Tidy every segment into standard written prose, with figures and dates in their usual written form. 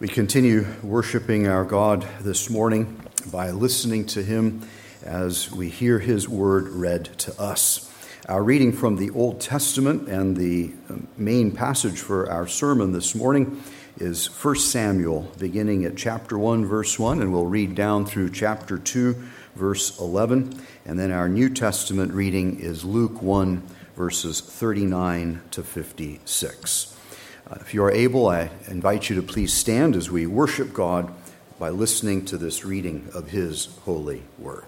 We continue worshiping our God this morning by listening to Him as we hear His word read to us. Our reading from the Old Testament and the main passage for our sermon this morning is 1 Samuel, beginning at chapter 1, verse 1, and we'll read down through chapter 2, verse 11. And then our New Testament reading is Luke 1, verses 39 to 56. If you are able, I invite you to please stand as we worship God by listening to this reading of His holy word.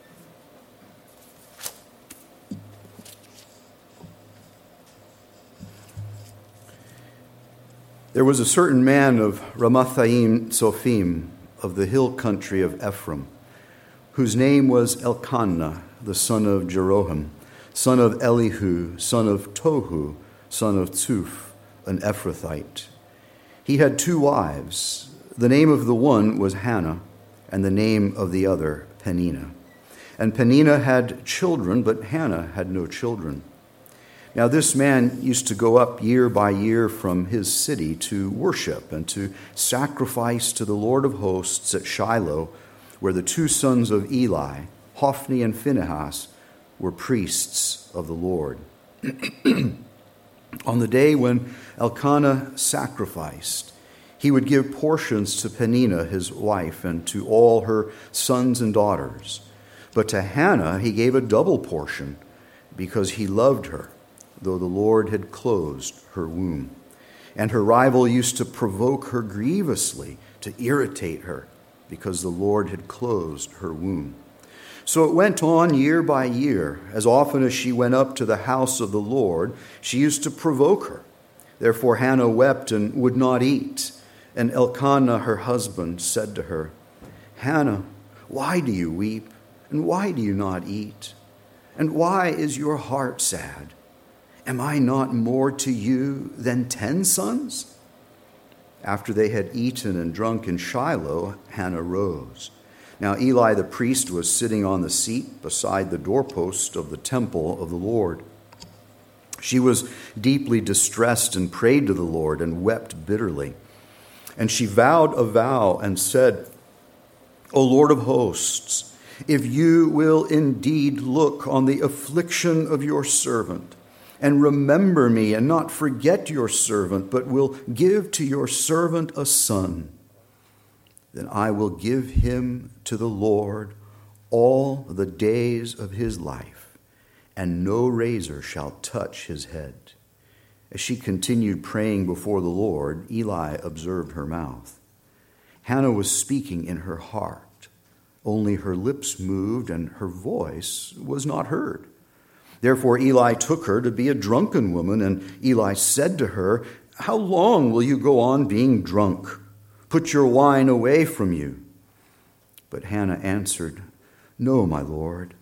There was a certain man of Ramathaim Zophim of the hill country of Ephraim, whose name was Elkanah, the son of Jeroham, son of Elihu, son of Tohu, son of Tzuph, an Ephrathite. He had 2 wives. The name of the one was Hannah, and the name of the other Peninnah. And Peninnah had children, but Hannah had no children. Now this man used to go up year by year from his city to worship and to sacrifice to the Lord of hosts at Shiloh, where the 2 sons of Eli, Hophni and Phinehas, were priests of the Lord. On the day when Elkanah sacrificed, he would give portions to Peninnah, his wife, and to all her sons and daughters. But to Hannah he gave a double portion, because he loved her, though the Lord had closed her womb. And her rival used to provoke her grievously, to irritate her, because the Lord had closed her womb. So it went on year by year. As often as she went up to the house of the Lord, she used to provoke her. Therefore Hannah wept and would not eat. And Elkanah, her husband, said to her, "Hannah, why do you weep? And why do you not eat? And why is your heart sad? Am I not more to you than 10 sons?" After they had eaten and drunk in Shiloh, Hannah rose. Now Eli the priest was sitting on the seat beside the doorpost of the temple of the Lord. She was deeply distressed and prayed to the Lord and wept bitterly. And she vowed a vow and said, "O Lord of hosts, if you will indeed look on the affliction of your servant, and remember me and not forget your servant, but will give to your servant a son, then I will give him to the Lord all the days of his life, and no razor shall touch his head." As she continued praying before the Lord, Eli observed her mouth. Hannah was speaking in her heart. Only her lips moved, and her voice was not heard. Therefore Eli took her to be a drunken woman, and Eli said to her, "How long will you go on being drunk? Put your wine away from you." But Hannah answered, "No, my Lord,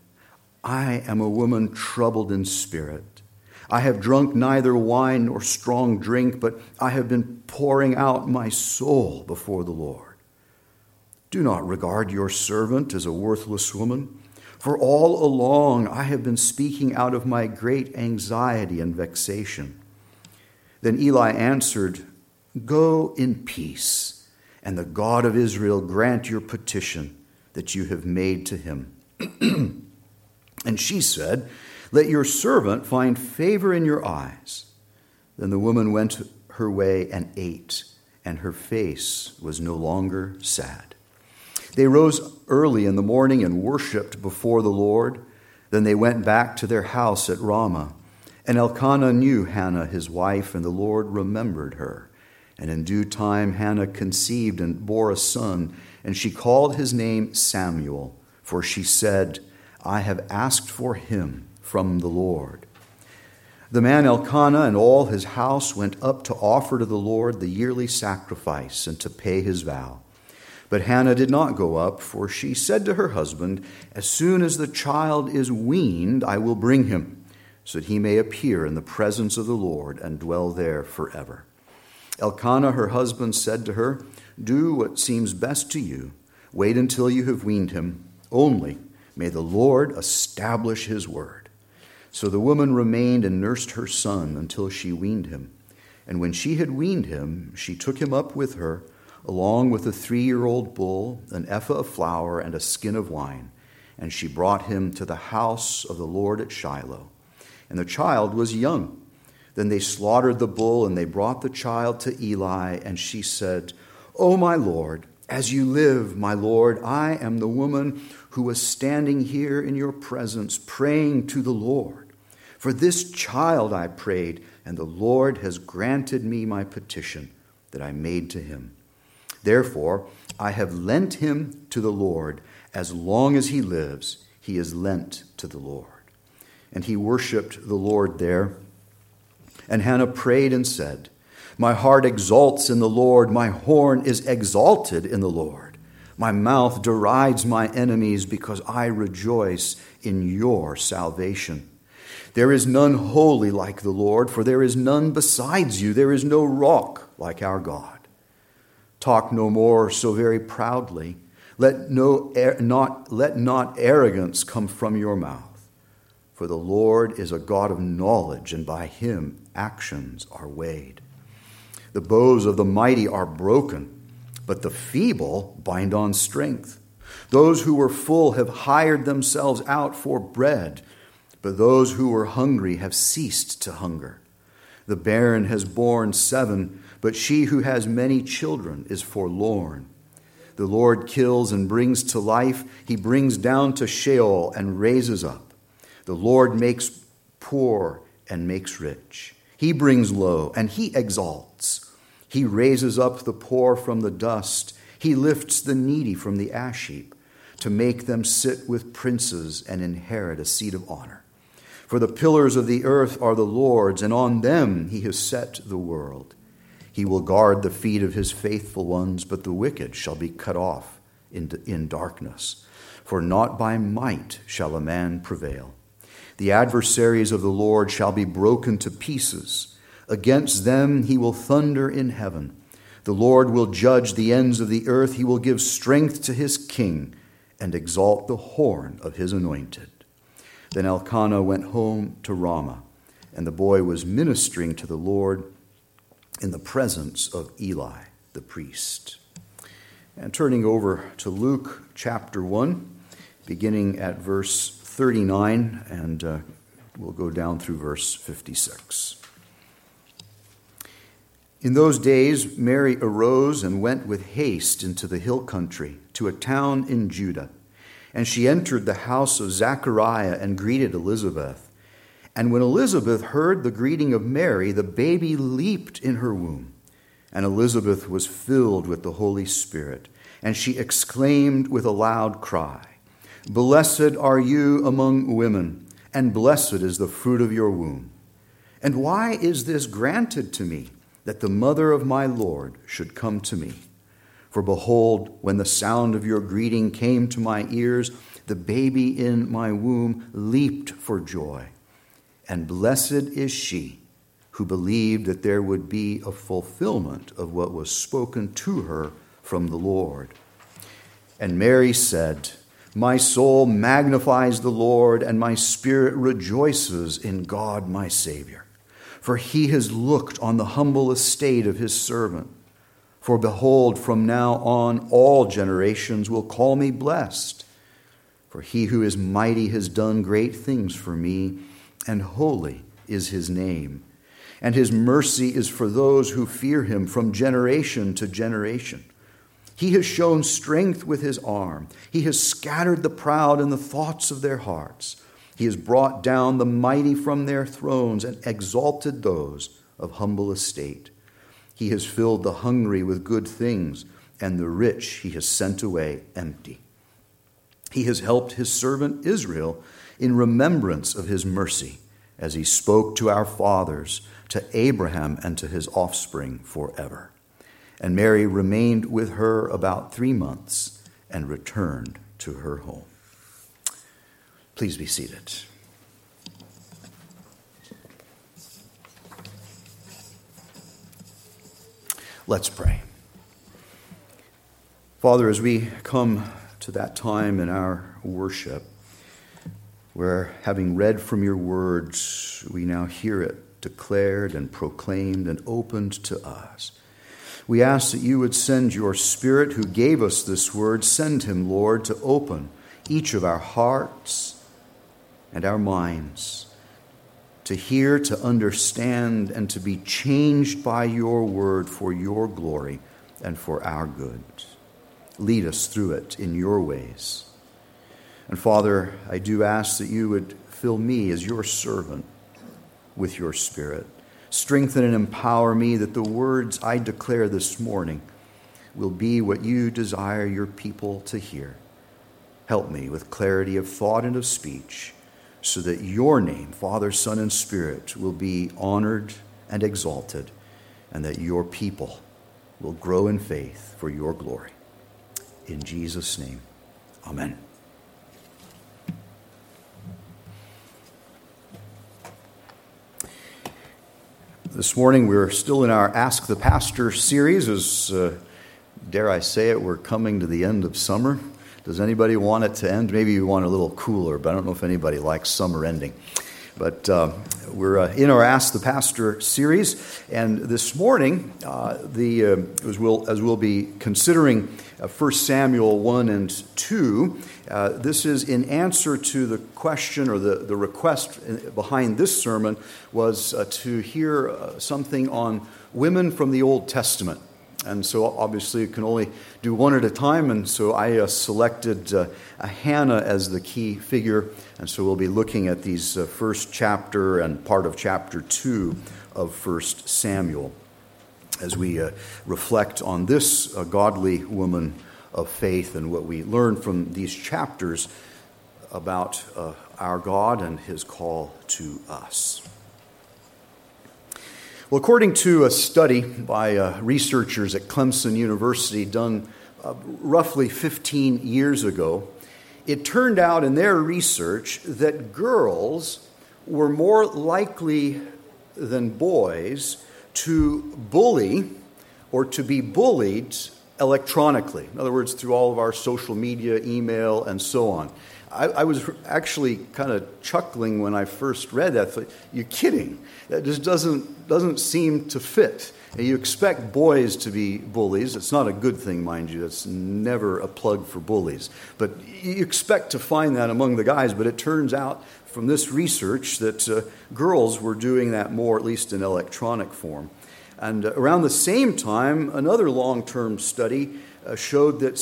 I am a woman troubled in spirit. I have drunk neither wine nor strong drink, but I have been pouring out my soul before the Lord. Do not regard your servant as a worthless woman, for all along I have been speaking out of my great anxiety and vexation." Then Eli answered, "Go in peace, and the God of Israel grant your petition that you have made to him." And she said, "Let your servant find favor in your eyes." Then the woman went her way and ate, and her face was no longer sad. They rose early in the morning and worshipped before the Lord. Then they went back to their house at Ramah. And Elkanah knew Hannah his wife, and the Lord remembered her. And in due time Hannah conceived and bore a son, and she called his name Samuel, for she said, "I have asked for him from the Lord." The man Elkanah and all his house went up to offer to the Lord the yearly sacrifice and to pay his vow. But Hannah did not go up, for she said to her husband, "As soon as the child is weaned, I will bring him, so that he may appear in the presence of the Lord and dwell there forever." Elkanah, her husband, said to her, "Do what seems best to you. Wait until you have weaned him. Only may the Lord establish his word." So the woman remained and nursed her son until she weaned him. And when she had weaned him, she took him up with her, along with a 3-year-old bull, an ephah of flour, and a skin of wine. And she brought him to the house of the Lord at Shiloh. And the child was young. Then they slaughtered the bull, and they brought the child to Eli. And she said, "O my Lord, as you live, my Lord, I am the woman who was standing here in your presence, praying to the Lord. For this child I prayed, and the Lord has granted me my petition that I made to him. Therefore, I have lent him to the Lord. As long as he lives, he is lent to the Lord." And he worshipped the Lord there. And Hannah prayed and said, "My heart exalts in the Lord. My horn is exalted in the Lord. My mouth derides my enemies because I rejoice in your salvation. There is none holy like the Lord, for there is none besides you. There is no rock like our God. Talk no more so very proudly. Let not arrogance come from your mouth. For the Lord is a God of knowledge, and by him actions are weighed. The bows of the mighty are broken, but the feeble bind on strength. Those who were full have hired themselves out for bread, but those who were hungry have ceased to hunger. The barren has borne 7, but she who has many children is forlorn. The Lord kills and brings to life. He brings down to Sheol and raises up. The Lord makes poor and makes rich. He brings low and he exalts. He raises up the poor from the dust. He lifts the needy from the ash heap to make them sit with princes and inherit a seat of honor. For the pillars of the earth are the Lord's, and on them he has set the world. He will guard the feet of his faithful ones, but the wicked shall be cut off in darkness. For not by might shall a man prevail. The adversaries of the Lord shall be broken to pieces. Against them he will thunder in heaven. The Lord will judge the ends of the earth. He will give strength to his king and exalt the horn of his anointed. Then Elkanah went home to Ramah, and the boy was ministering to the Lord in the presence of Eli the priest. And turning over to Luke chapter 1, beginning at verse 39, and we'll go down through verse 56. In those days, Mary arose and went with haste into the hill country to a town in Judah. And she entered the house of Zechariah and greeted Elizabeth. And when Elizabeth heard the greeting of Mary, the baby leaped in her womb. And Elizabeth was filled with the Holy Spirit. And she exclaimed with a loud cry, "Blessed are you among women, and blessed is the fruit of your womb. And why is this granted to me, that the mother of my Lord should come to me? For behold, when the sound of your greeting came to my ears, the baby in my womb leaped for joy. And blessed is she who believed that there would be a fulfillment of what was spoken to her from the Lord." And Mary said, "My soul magnifies the Lord, and my spirit rejoices in God my Savior. For he has looked on the humble estate of his servant. For behold, from now on all generations will call me blessed. For he who is mighty has done great things for me, and holy is his name. And his mercy is for those who fear him from generation to generation. He has shown strength with his arm. He has scattered the proud in the thoughts of their hearts. He has brought down the mighty from their thrones and exalted those of humble estate. He has filled the hungry with good things, and the rich he has sent away empty. He has helped his servant Israel in remembrance of his mercy, as he spoke to our fathers, to Abraham and to his offspring forever." And Mary remained with her about 3 months and returned to her home. Please be seated. Let's pray. Father, as we come to that time in our worship, where having read from your words, we now hear it declared and proclaimed and opened to us. We ask that you would send your Spirit who gave us this word. Send him, Lord, to open each of our hearts and our minds, to hear, to understand, and to be changed by your word for your glory and for our good. Lead us through it in your ways. And Father, I do ask that you would fill me as your servant with your Spirit. Strengthen and empower me that the words I declare this morning will be what you desire your people to hear. Help me with clarity of thought and of speech, so that your name, Father, Son, and Spirit, will be honored and exalted, and that your people will grow in faith for your glory. In Jesus' name, amen. This morning we're still in our Ask the Pastor series. As, dare I say it, we're coming to the end of summer. Does anybody want it to end? Maybe you want a little cooler, but I don't know if anybody likes summer ending. But we're in our Ask the Pastor series, and this morning, as we'll be considering 1 Samuel 1 and 2, this is in answer to the question, or the request behind this sermon was to hear something on women from the Old Testament. And so obviously you can only do one at a time, and so I selected Hannah as the key figure, and so we'll be looking at these first chapter and part of chapter 2 of 1 Samuel as we reflect on this godly woman of faith and what we learn from these chapters about our God and his call to us. Well, according to a study by researchers at Clemson University done roughly 15 years ago, it turned out in their research that girls were more likely than boys to bully or to be bullied electronically. In other words, through all of our social media, email, and so on. I was actually kind of chuckling when I first read that. I thought, you're kidding. That just doesn't seem to fit. And you expect boys to be bullies. It's not a good thing, mind you. It's never a plug for bullies. But you expect to find that among the guys. But it turns out from this research that girls were doing that more, at least in electronic form. And around the same time, another long-term study showed that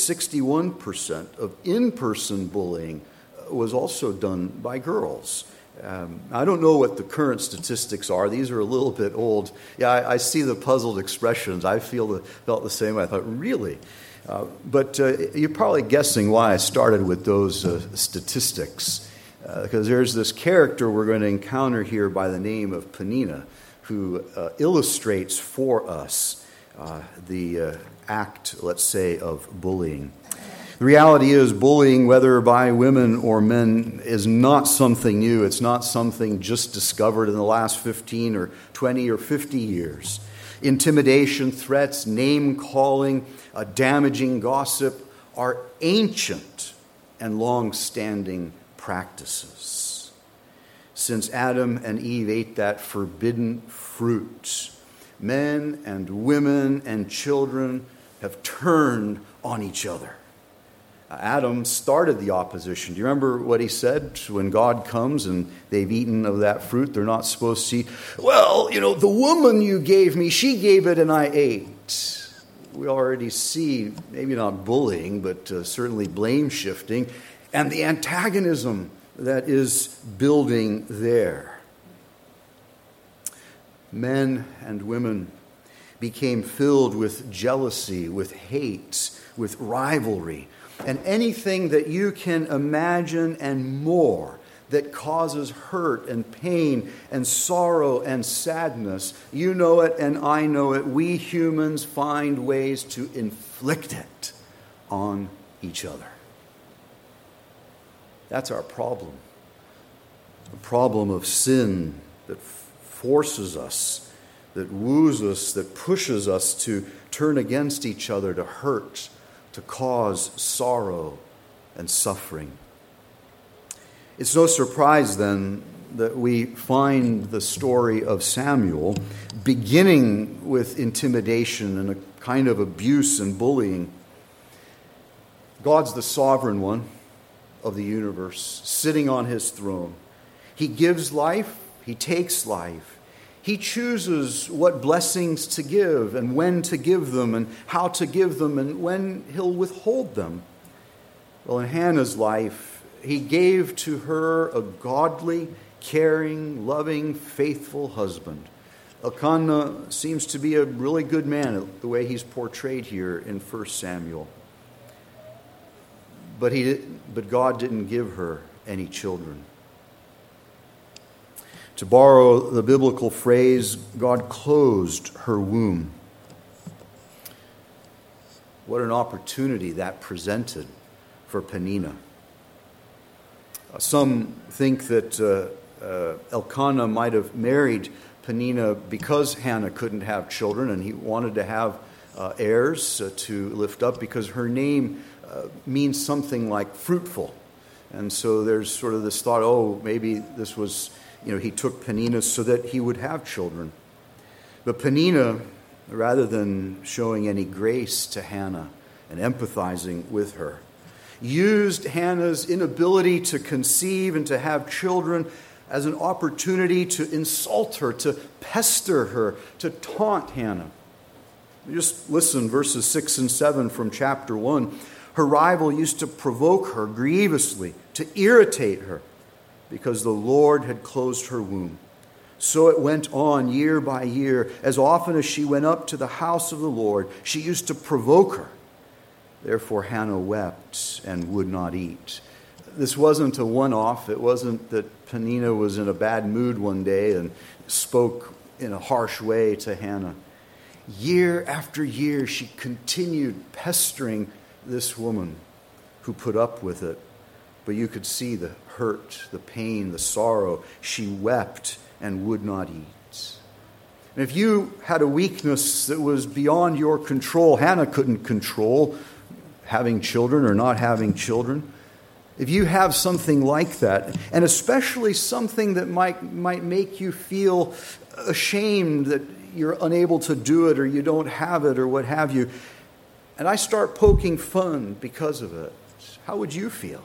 61% of in-person bullying was also done by girls. I don't know what the current statistics are. These are a little bit old. Yeah, I see the puzzled expressions. I felt the same way. I thought, really? But you're probably guessing why I started with those statistics. Because there's this character we're going to encounter here by the name of Peninnah, who illustrates for us the act, let's say, of bullying. The reality is bullying, whether by women or men, is not something new. It's not something just discovered in the last 15 or 20 or 50 years. Intimidation, threats, name-calling, damaging gossip are ancient and long-standing practices. Since Adam and Eve ate that forbidden fruit, men and women and children have turned on each other. Adam started the opposition. Do you remember what he said when God comes and they've eaten of that fruit? They're not supposed to eat. Well, the woman you gave me, she gave it and I ate. We already see, maybe not bullying, but certainly blame shifting and the antagonism that is building there. Men and women became filled with jealousy, with hate, with rivalry, and anything that you can imagine and more that causes hurt and pain and sorrow and sadness. You know it and I know it. We humans find ways to inflict it on each other. That's our problem. The problem of sin that forces us, that woos us, that pushes us to turn against each other, to hurt, to cause sorrow and suffering. It's no surprise then that we find the story of Samuel beginning with intimidation and a kind of abuse and bullying. God's the sovereign one of the universe, sitting on his throne. He gives life, he takes life. He chooses what blessings to give and when to give them and how to give them and when he'll withhold them. Well, in Hannah's life, he gave to her a godly, caring, loving, faithful husband. Elkanah seems to be a really good man, the way he's portrayed here in 1 Samuel. But God didn't give her any children. To borrow the biblical phrase, God closed her womb. What an opportunity that presented for Peninnah. Some think that Elkanah might have married Peninnah because Hannah couldn't have children and he wanted to have heirs to lift up, because her name means something like fruitful. And so there's sort of this thought, oh, maybe this was, he took Peninnah so that he would have children. But Peninnah, rather than showing any grace to Hannah and empathizing with her, used Hannah's inability to conceive and to have children as an opportunity to insult her, to pester her, to taunt Hannah. Just listen, verses 6 and 7 from chapter 1. Her rival used to provoke her grievously, to irritate her, because the Lord had closed her womb. So it went on year by year. As often as she went up to the house of the Lord, she used to provoke her. Therefore Hannah wept and would not eat. This wasn't a one-off. It wasn't that Peninnah was in a bad mood one day and spoke in a harsh way to Hannah. Year after year, she continued pestering this woman who put up with it. But you could see the hurt, the pain, the sorrow. She wept and would not eat. And if you had a weakness that was beyond your control, Hannah couldn't control having children or not having children. If you have something like that, and especially something that might make you feel ashamed that you're unable to do it or you don't have it or what have you, and I start poking fun because of it, how would you feel?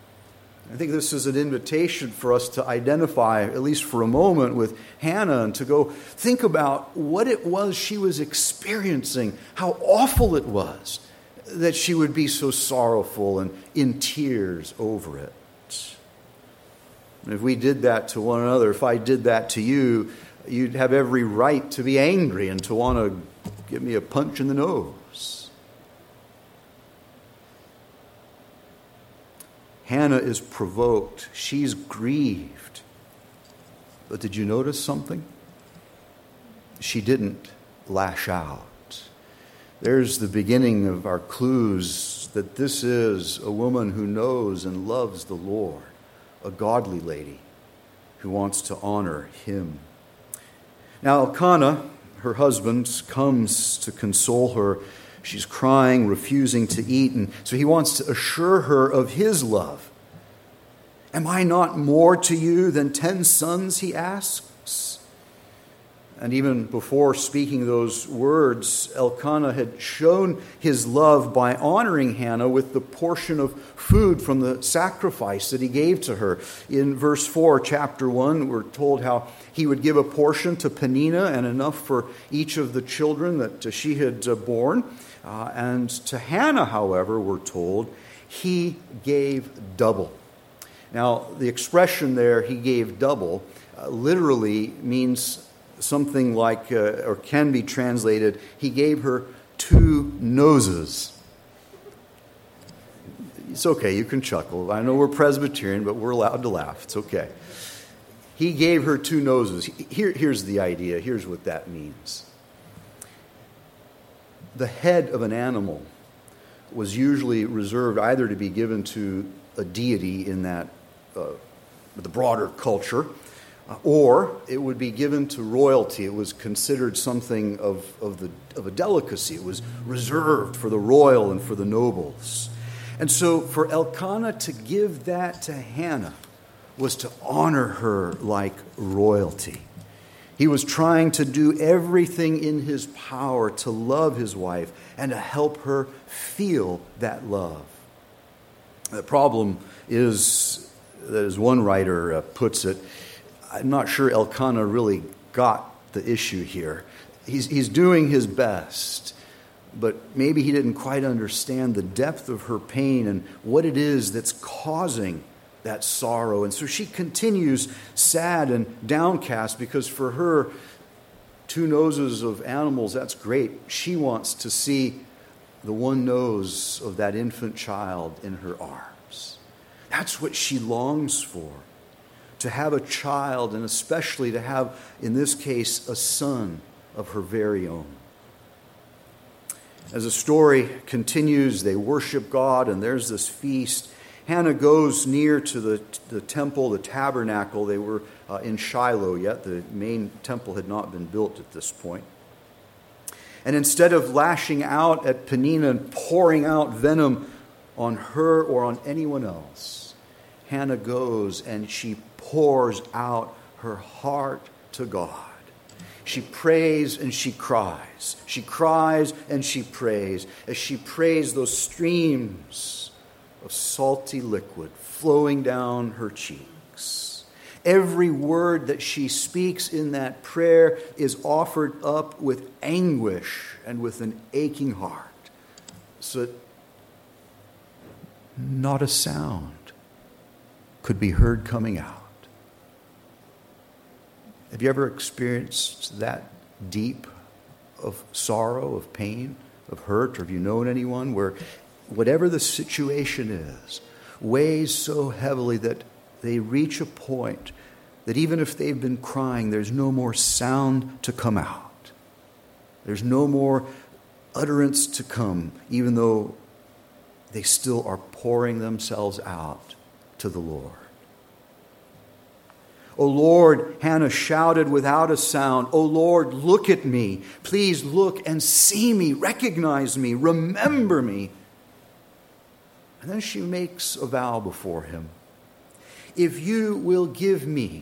I think this is an invitation for us to identify, at least for a moment, with Hannah and to go think about what it was she was experiencing, how awful it was that she would be so sorrowful and in tears over it. And if we did that to one another, if I did that to you, you'd have every right to be angry and to want to give me a punch in the nose. Hannah is provoked. She's grieved. But did you notice something? She didn't lash out. There's the beginning of our clues that this is a woman who knows and loves the Lord, a godly lady who wants to honor him. Now Elkanah, her husband, comes to console her. She's crying, refusing to eat, and so he wants to assure her of his love. Am I not more to you than 10 sons, he asks. And even before speaking those words, Elkanah had shown his love by honoring Hannah with the portion of food from the sacrifice that he gave to her. In verse 4, chapter 1, we're told how he would give a portion to Peninnah and enough for each of the children that she had borne. And to Hannah, however, we're told, he gave double. Now, the expression there, he gave double, literally means something like, or can be translated, he gave her 2 noses. It's okay, you can chuckle. I know we're Presbyterian, but we're allowed to laugh. It's okay. He gave her 2 noses. Here's the idea. Here's what that means. The head of an animal was usually reserved either to be given to a deity in that the broader culture, or it would be given to royalty. It was considered something of a delicacy. It was reserved for the royal and for the nobles. And so for Elkanah to give that to Hannah was to honor her like royalty. He was trying to do everything in his power to love his wife and to help her feel that love. The problem is, as one writer puts it, I'm not sure Elkanah really got the issue here. He's doing his best, but maybe he didn't quite understand the depth of her pain and what it is that's causing that sorrow. And so she continues sad and downcast because for her, 2 noses of animals, that's great. She wants to see the one nose of that infant child in her arms. That's what she longs for, to have a child, and especially to have, in this case, a son of her very own. As the story continues, they worship God, and there's this feast. Hannah goes near to the temple, the tabernacle. They were in Shiloh yet. The main temple had not been built at this point. And instead of lashing out at Peninnah and pouring out venom on her or on anyone else, Hannah goes and she pours out her heart to God. She prays and she cries. She cries and she prays. As she prays, those streams of salty liquid flowing down her cheeks. Every word that she speaks in that prayer is offered up with anguish and with an aching heart. So that not a sound could be heard coming out. Have you ever experienced that deep of sorrow, of pain, of hurt, or have you known anyone where whatever the situation is, weighs so heavily that they reach a point that even if they've been crying, there's no more sound to come out. There's no more utterance to come, even though they still are pouring themselves out to the Lord. "O Lord," Hannah shouted without a sound, "O Lord, look at me. Please look and see me, recognize me, remember me." And then she makes a vow before him. "If you will give me,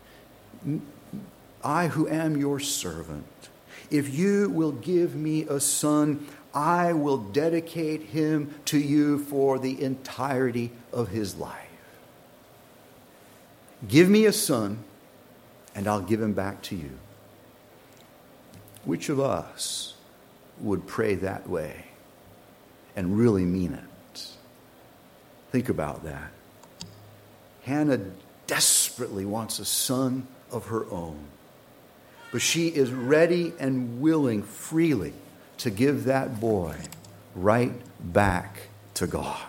I who am your servant, if you will give me a son, I will dedicate him to you for the entirety of his life. Give me a son, and I'll give him back to you." Which of us would pray that way and really mean it? Think about that. Hannah desperately wants a son of her own, but she is ready and willing freely to give that boy right back to God.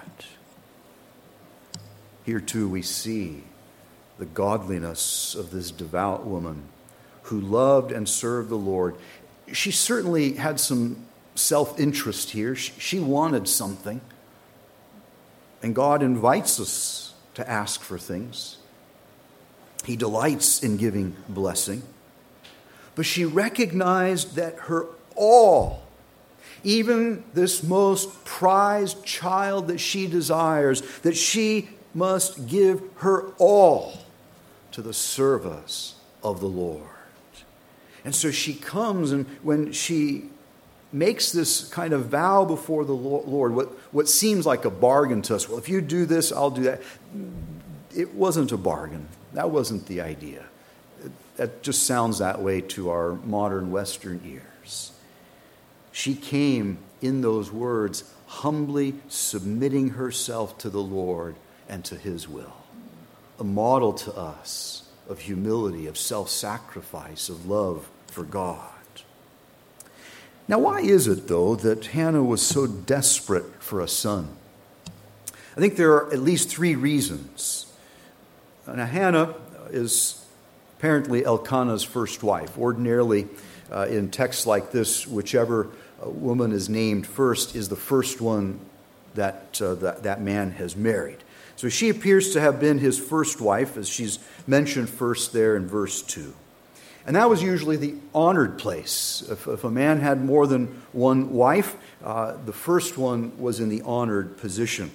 Here too we see the godliness of this devout woman who loved and served the Lord. She certainly had some self-interest here. She wanted something. And God invites us to ask for things. He delights in giving blessing. But she recognized that her all, even this most prized child that she desires, that she must give her all to the service of the Lord. And so she comes, and when she makes this kind of vow before the Lord, what seems like a bargain to us, well, if you do this, I'll do that. It wasn't a bargain. That wasn't the idea. That just sounds that way to our modern Western ears. She came in those words, humbly submitting herself to the Lord and to his will. A model to us of humility, of self-sacrifice, of love for God. Now, why is it, though, that Hannah was so desperate for a son? I think there are at least 3 reasons. Now, Hannah is apparently Elkanah's first wife. Ordinarily, in texts like this, whichever woman is named first is the first one that man has married. So she appears to have been his first wife, as she's mentioned first there in verse 2. And that was usually the honored place. If a man had more than one wife, the first one was in the honored position.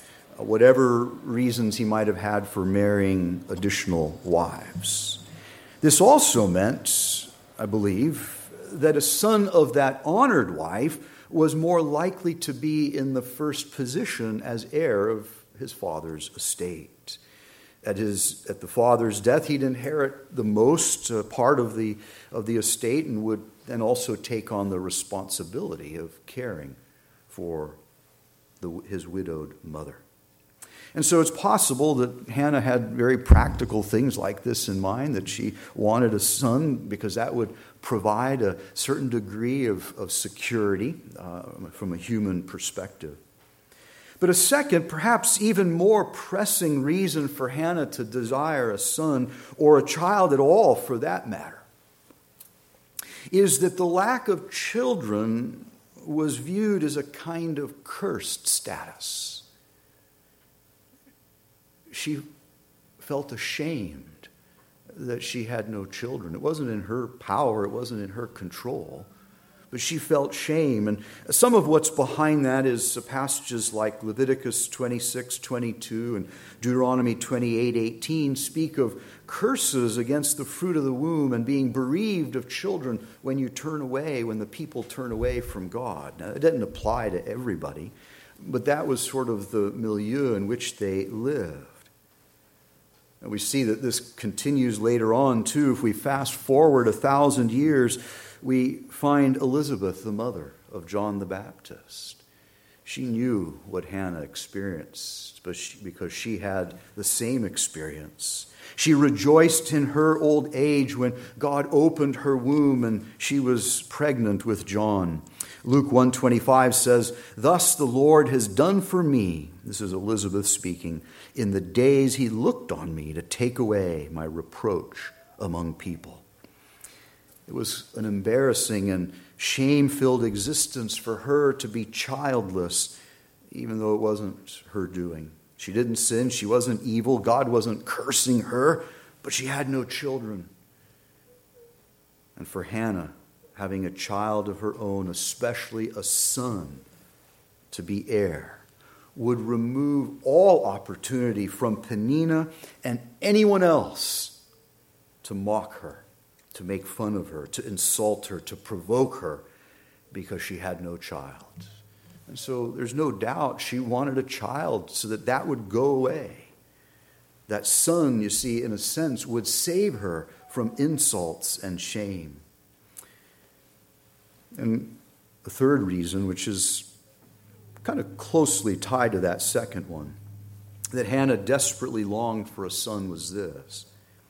Whatever reasons he might have had for marrying additional wives. This also meant, I believe, that a son of that honored wife was more likely to be in the first position as heir of his father's estate. At the father's death, he'd inherit the most part of the estate and would then also take on the responsibility of caring for his widowed mother. And so it's possible that Hannah had very practical things like this in mind, that she wanted a son because that would provide a certain degree of security from a human perspective. But a second, perhaps even more pressing reason for Hannah to desire a son, or a child at all for that matter, is that the lack of children was viewed as a kind of cursed status. She felt ashamed that she had no children. It wasn't in her power, it wasn't in her control. But she felt shame. And some of what's behind that is passages like Leviticus 26:22 and Deuteronomy 28:18 speak of curses against the fruit of the womb and being bereaved of children when the people turn away from God. Now, it doesn't apply to everybody, but that was sort of the milieu in which they lived. And we see that this continues later on, too. If we fast forward 1,000 years, we find Elizabeth, the mother of John the Baptist. She knew what Hannah experienced because she had the same experience. She rejoiced in her old age when God opened her womb and she was pregnant with John. Luke 1:25 says, "Thus the Lord has done for me," this is Elizabeth speaking, "in the days he looked on me to take away my reproach among people." It was an embarrassing and shame-filled existence for her to be childless, even though it wasn't her doing. She didn't sin, she wasn't evil, God wasn't cursing her, but she had no children. And for Hannah, having a child of her own, especially a son, to be heir, would remove all opportunity from Peninnah and anyone else to mock her, to make fun of her, to insult her, to provoke her, because she had no child. And so there's no doubt she wanted a child so that would go away. That son, you see, in a sense, would save her from insults and shame. And the third reason, which is kind of closely tied to that second one, that Hannah desperately longed for a son, was this.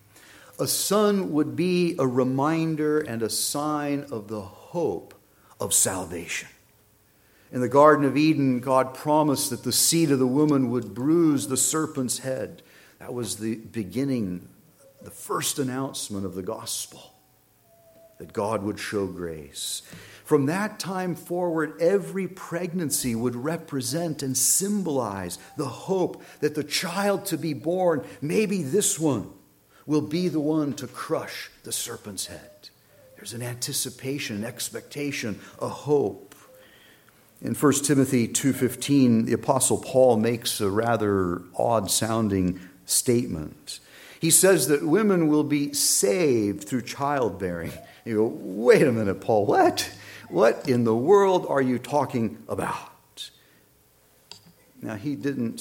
A son would be a reminder and a sign of the hope of salvation. In the Garden of Eden, God promised that the seed of the woman would bruise the serpent's head. That was the beginning, the first announcement of the gospel, that God would show grace. From that time forward, every pregnancy would represent and symbolize the hope that the child to be born, maybe this one, will be the one to crush the serpent's head. There's an anticipation, an expectation, a hope. In 1 Timothy 2:15, the Apostle Paul makes a rather odd-sounding statement. He says that women will be saved through childbearing. You go, wait a minute, Paul, what? What in the world are you talking about? Now, he didn't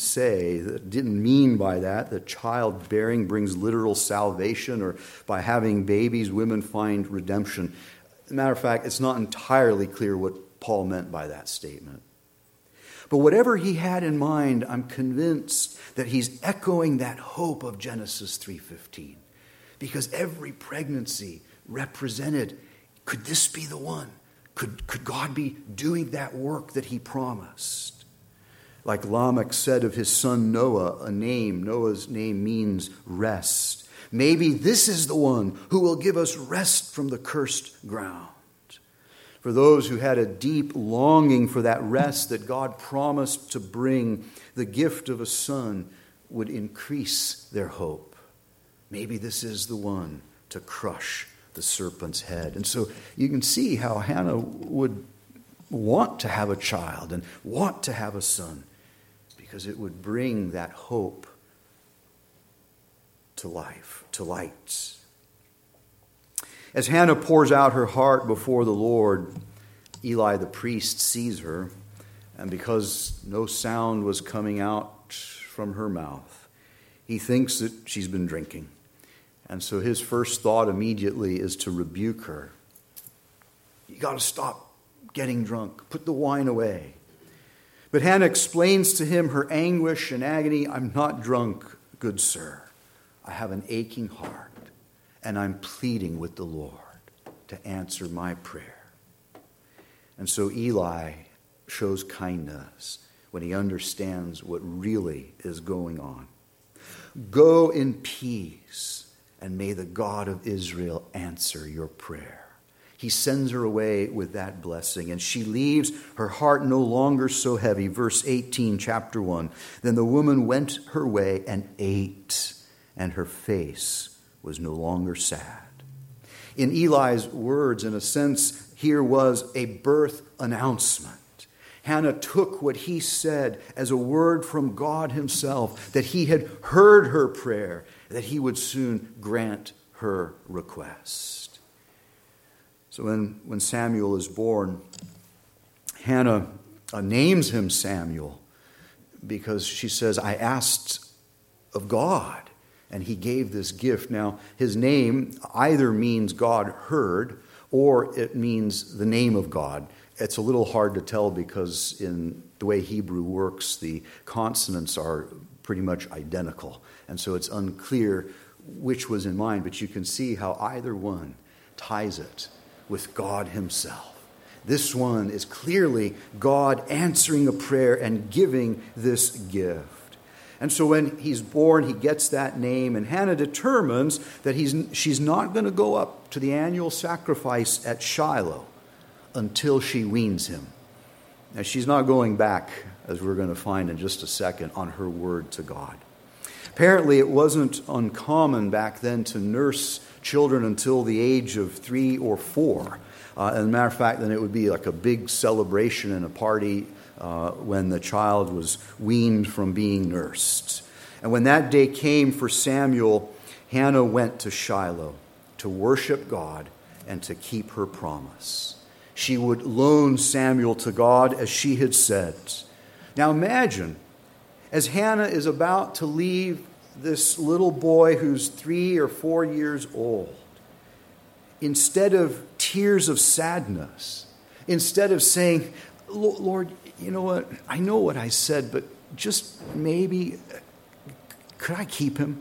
mean by that childbearing brings literal salvation, or by having babies, women find redemption. As a matter of fact, it's not entirely clear what Paul meant by that statement. But whatever he had in mind, I'm convinced that he's echoing that hope of Genesis 3:15. Because every pregnancy represented, could this be the one? Could God be doing that work that he promised? Like Lamech said of his son Noah, Noah's name means rest. Maybe this is the one who will give us rest from the cursed ground. For those who had a deep longing for that rest that God promised to bring, the gift of a son would increase their hope. Maybe this is the one to crush the serpent's head. And so you can see how Hannah would want to have a child and want to have a son, because it would bring that hope to life, to light. As Hannah pours out her heart before the Lord, Eli the priest sees her, and because no sound was coming out from her mouth, he thinks that she's been drinking. And so his first thought immediately is to rebuke her. You got to stop getting drunk. Put the wine away. But Hannah explains to him her anguish and agony. I'm not drunk, good sir. I have an aching heart, and I'm pleading with the Lord to answer my prayer. And so Eli shows kindness when he understands what really is going on. Go in peace, and may the God of Israel answer your prayer. He sends her away with that blessing, and she leaves, her heart no longer so heavy. Verse 18, chapter 1. Then the woman went her way and ate, and her face was no longer sad. In Eli's words, in a sense, here was a birth announcement. Hannah took what he said as a word from God himself, that he had heard her prayer, that he would soon grant her request. So when Samuel is born, Hannah names him Samuel because she says, I asked of God, and he gave this gift. Now, his name either means God heard, or it means the name of God. It's a little hard to tell because in the way Hebrew works, the consonants are pretty much identical. And so it's unclear which was in mind, but you can see how either one ties it with God himself. This one is clearly God answering a prayer and giving this gift. And so when he's born, he gets that name, and Hannah determines that she's not going to go up to the annual sacrifice at Shiloh until she weans him. Now, she's not going back, as we're going to find in just a second, on her word to God. Apparently, it wasn't uncommon back then to nurse children until the age of 3 or 4. As a matter of fact, then it would be like a big celebration and a party when the child was weaned from being nursed. And when that day came for Samuel, Hannah went to Shiloh to worship God and to keep her promise. She would loan Samuel to God as she had said. Now imagine, as Hannah is about to leave this little boy who's 3 or 4 years old, instead of tears of sadness, instead of saying, Lord, you know what? I know what I said, but just maybe, could I keep him?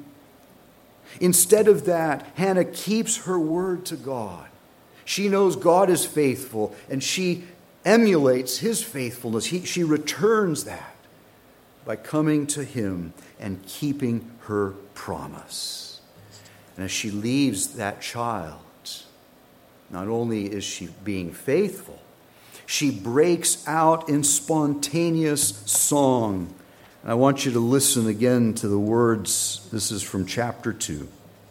Instead of that, Hannah keeps her word to God. She knows God is faithful, and she emulates his faithfulness. She returns that by coming to him and keeping her promise. And as she leaves that child, not only is she being faithful, she breaks out in spontaneous song. And I want you to listen again to the words. This is from chapter 2.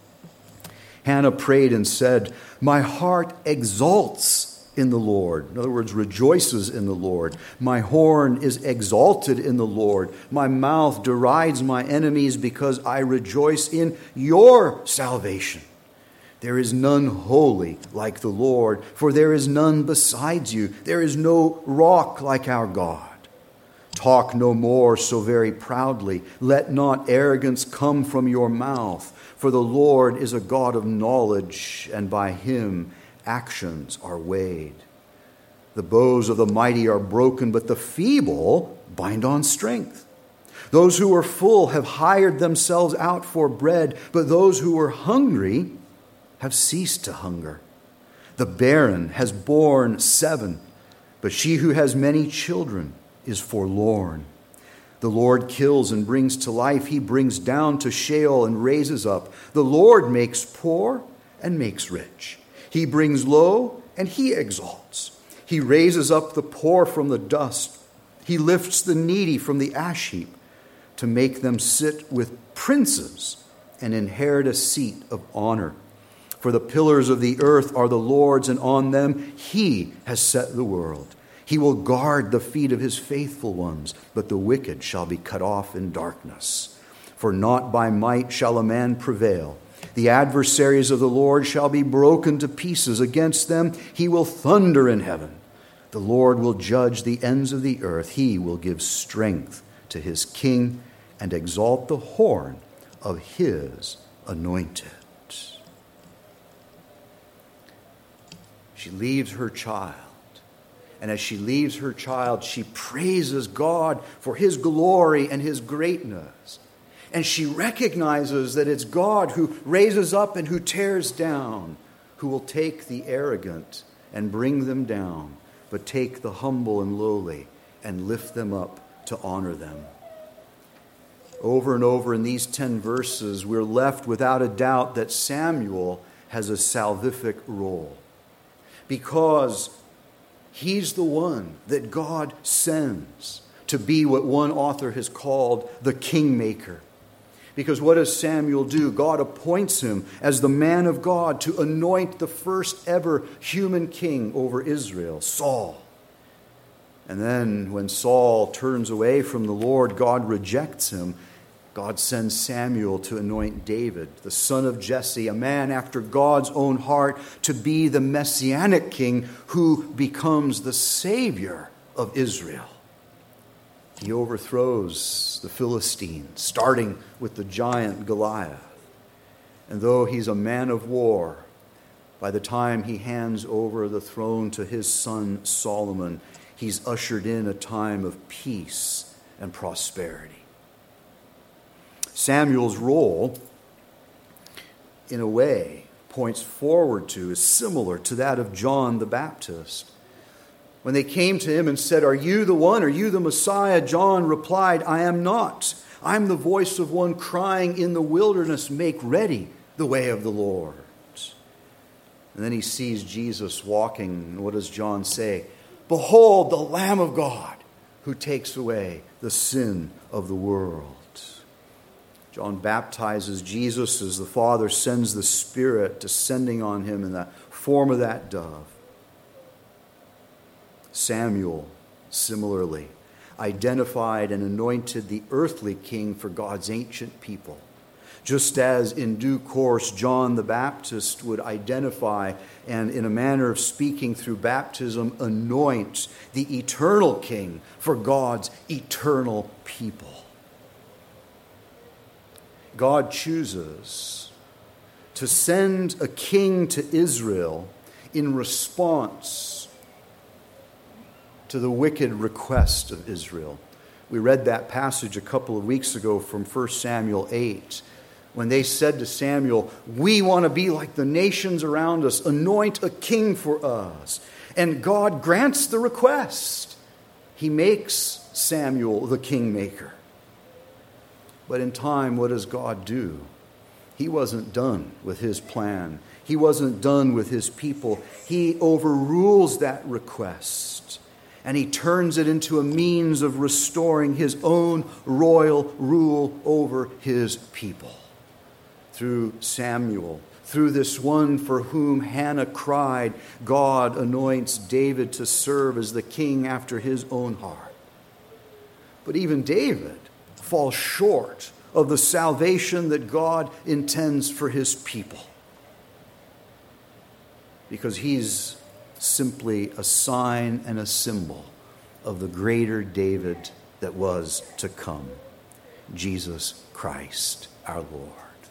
Hannah prayed and said, my heart exalts in the Lord. In other words, rejoices in the Lord. My horn is exalted in the Lord. My mouth derides my enemies because I rejoice in your salvation. There is none holy like the Lord, for there is none besides you. There is no rock like our God. Talk no more so very proudly. Let not arrogance come from your mouth. For the Lord is a God of knowledge, and by him actions are weighed. The bows of the mighty are broken, but the feeble bind on strength. Those who are full have hired themselves out for bread, but those who are hungry have ceased to hunger. The barren has borne 7, but she who has many children is forlorn. The Lord kills and brings to life. He brings down to Sheol and raises up. The Lord makes poor and makes rich. He brings low and he exalts. He raises up the poor from the dust. He lifts the needy from the ash heap to make them sit with princes and inherit a seat of honor. For the pillars of the earth are the Lord's, and on them he has set the world. He will guard the feet of his faithful ones, but the wicked shall be cut off in darkness. For not by might shall a man prevail. The adversaries of the Lord shall be broken to pieces. Against them he will thunder in heaven. The Lord will judge the ends of the earth. He will give strength to his king and exalt the horn of his anointed. She leaves her child. And as she leaves her child, she praises God for his glory and his greatness. And she recognizes that it's God who raises up and who tears down, who will take the arrogant and bring them down, but take the humble and lowly and lift them up to honor them. Over and over in these 10 verses, we're left without a doubt that Samuel has a salvific role, because he's the one that God sends to be what one author has called the kingmaker. Because what does Samuel do? God appoints him as the man of God to anoint the first ever human king over Israel, Saul. And then when Saul turns away from the Lord, God rejects him. God sends Samuel to anoint David, the son of Jesse, a man after God's own heart, to be the messianic king who becomes the savior of Israel. He overthrows the Philistines, starting with the giant Goliath. And though he's a man of war, by the time he hands over the throne to his son Solomon, he's ushered in a time of peace and prosperity. Samuel's role, in a way, points forward to, is similar to that of John the Baptist. When they came to him and said, "Are you the one? Are you the Messiah?" John replied, "I am not. I'm the voice of one crying in the wilderness, 'Make ready the way of the Lord.'" And then he sees Jesus walking. And what does John say? "Behold, the Lamb of God who takes away the sin of the world." John baptizes Jesus as the Father sends the Spirit descending on him in the form of that dove. Samuel, similarly, identified and anointed the earthly king for God's ancient people, just as in due course John the Baptist would identify and, in a manner of speaking through baptism, anoint the eternal king for God's eternal people. God chooses to send a king to Israel in response to the wicked request of Israel. We read that passage a couple of weeks ago from 1 Samuel 8, when they said to Samuel, "We want to be like the nations around us. Anoint a king for us." And God grants the request. He makes Samuel the kingmaker. But in time, what does God do? He wasn't done with his plan. He wasn't done with his people. He overrules that request, and he turns it into a means of restoring his own royal rule over his people. Through Samuel, through this one for whom Hannah cried, God anoints David to serve as the king after his own heart. But even David falls short of the salvation that God intends for his people, because he's simply a sign and a symbol of the greater David that was to come, Jesus Christ our Lord.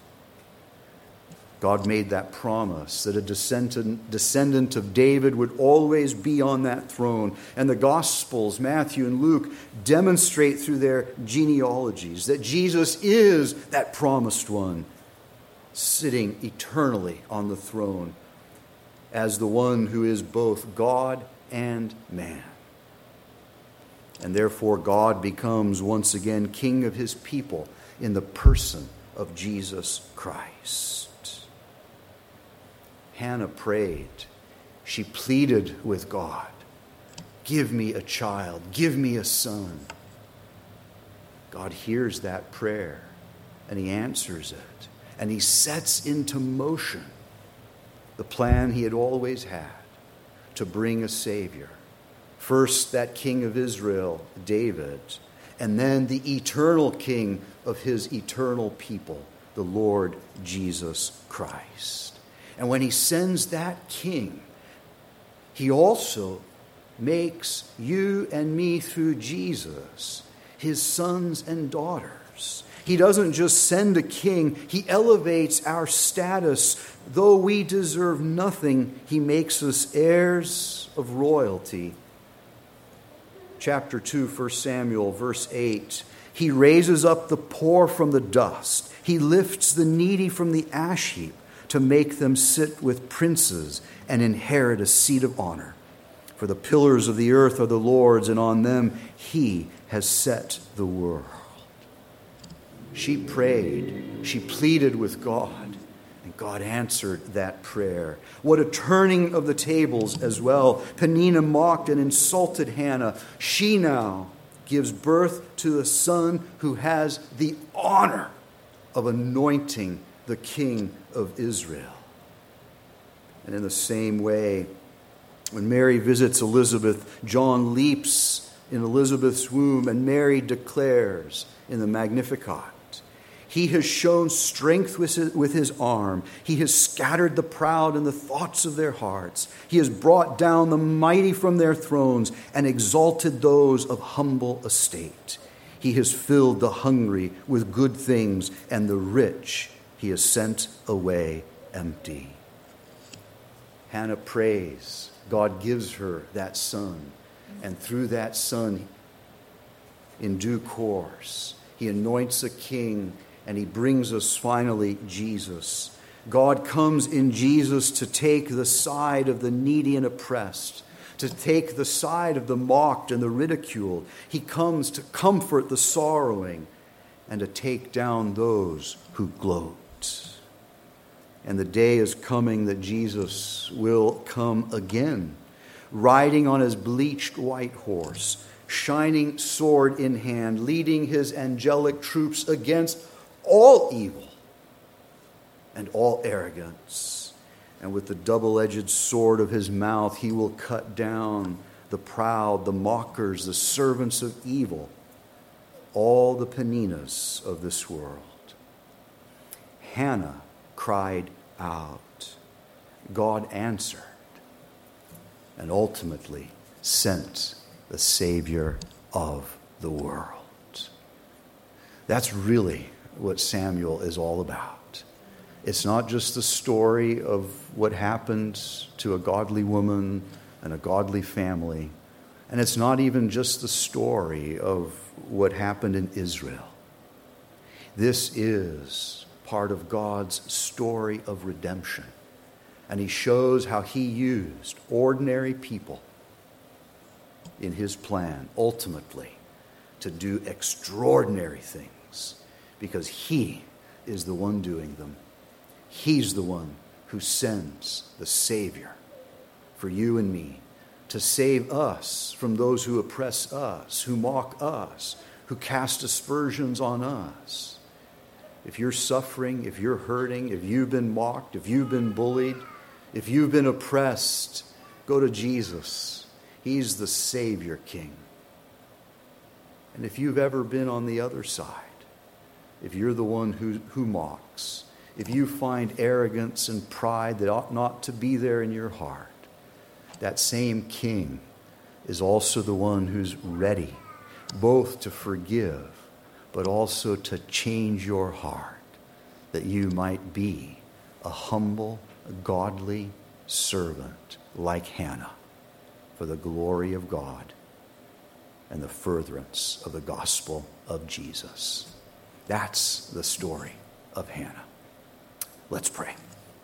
God made that promise that a descendant of David would always be on that throne. And the Gospels, Matthew and Luke, demonstrate through their genealogies that Jesus is that promised one, sitting eternally on the throne as the one who is both God and man. And therefore God becomes once again king of his people in the person of Jesus Christ. Hannah prayed. She pleaded with God, "Give me a child, give me a son." God hears that prayer and he answers it, and he sets into motion the plan he had always had to bring a Savior. First, that king of Israel, David, and then the eternal king of his eternal people, the Lord Jesus Christ. And when he sends that king, he also makes you and me through Jesus his sons and daughters. He doesn't just send a king, he elevates our status. Though we deserve nothing, he makes us heirs of royalty. Chapter 2, 1 Samuel, verse 8. He raises up the poor from the dust. He lifts the needy from the ash heap to make them sit with princes and inherit a seat of honor. For the pillars of the earth are the Lord's, and on them he has set the world. She prayed, she pleaded with God, and God answered that prayer. What a turning of the tables as well. Peninnah mocked and insulted Hannah. She now gives birth to a son who has the honor of anointing the king of Israel. And in the same way, when Mary visits Elizabeth, John leaps in Elizabeth's womb, and Mary declares in the Magnificat, he has shown strength with his arm. He has scattered the proud in the thoughts of their hearts. He has brought down the mighty from their thrones and exalted those of humble estate. He has filled the hungry with good things, and the rich he has sent away empty. Hannah prays. God gives her that son. And through that son, in due course, he anoints a king, and he brings us finally Jesus. God comes in Jesus to take the side of the needy and oppressed, to take the side of the mocked and the ridiculed. He comes to comfort the sorrowing and to take down those who gloat. And the day is coming that Jesus will come again, riding on his bleached white horse, shining sword in hand, leading his angelic troops against all evil and all arrogance. And with the double-edged sword of his mouth, he will cut down the proud, the mockers, the servants of evil, all the Peninnahs of this world. Hannah cried out. God answered and ultimately sent the Savior of the world. That's really what Samuel is all about. It's not just the story of what happened to a godly woman and a godly family, and it's not even just the story of what happened in Israel. This is part of God's story of redemption, and he shows how he used ordinary people in his plan ultimately to do extraordinary things, because he is the one doing them. He's the one who sends the Savior for you and me to save us from those who oppress us, who mock us, who cast aspersions on us. If you're suffering, if you're hurting, if you've been mocked, if you've been bullied, if you've been oppressed, go to Jesus. He's the Savior King. And if you've ever been on the other side, if you're the one who mocks, if you find arrogance and pride that ought not to be there in your heart, that same King is also the one who's ready both to forgive but also to change your heart, that you might be a humble, godly servant like Hannah for the glory of God and the furtherance of the gospel of Jesus. That's the story of Hannah. Let's pray.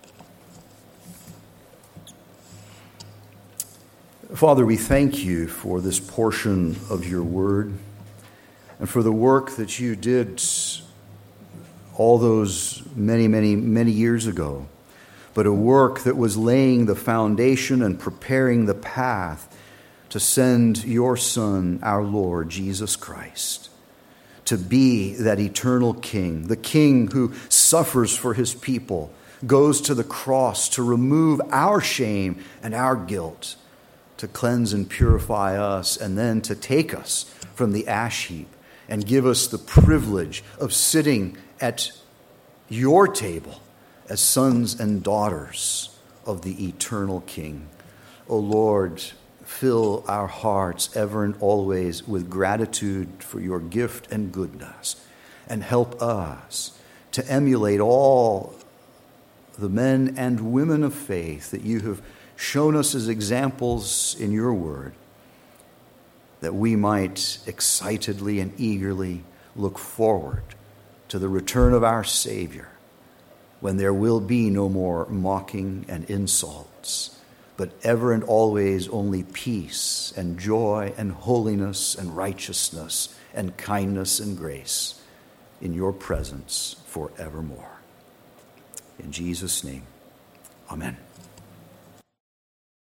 Father, we thank you for this portion of your word and for the work that you did all those many years ago, but a work that was laying the foundation and preparing the path to send your Son, our Lord, Jesus Christ, to be that eternal King, the King who suffers for his people, goes to the cross to remove our shame and our guilt, to cleanse and purify us, and then to take us from the ash heap and give us the privilege of sitting at your table as sons and daughters of the eternal King. O Lord, fill our hearts ever and always with gratitude for your gift and goodness, and help us to emulate all the men and women of faith that you have shown us as examples in your word, that we might excitedly and eagerly look forward to the return of our Savior, when there will be no more mocking and insults, but ever and always only peace and joy and holiness and righteousness and kindness and grace in your presence forevermore. In Jesus' name, amen.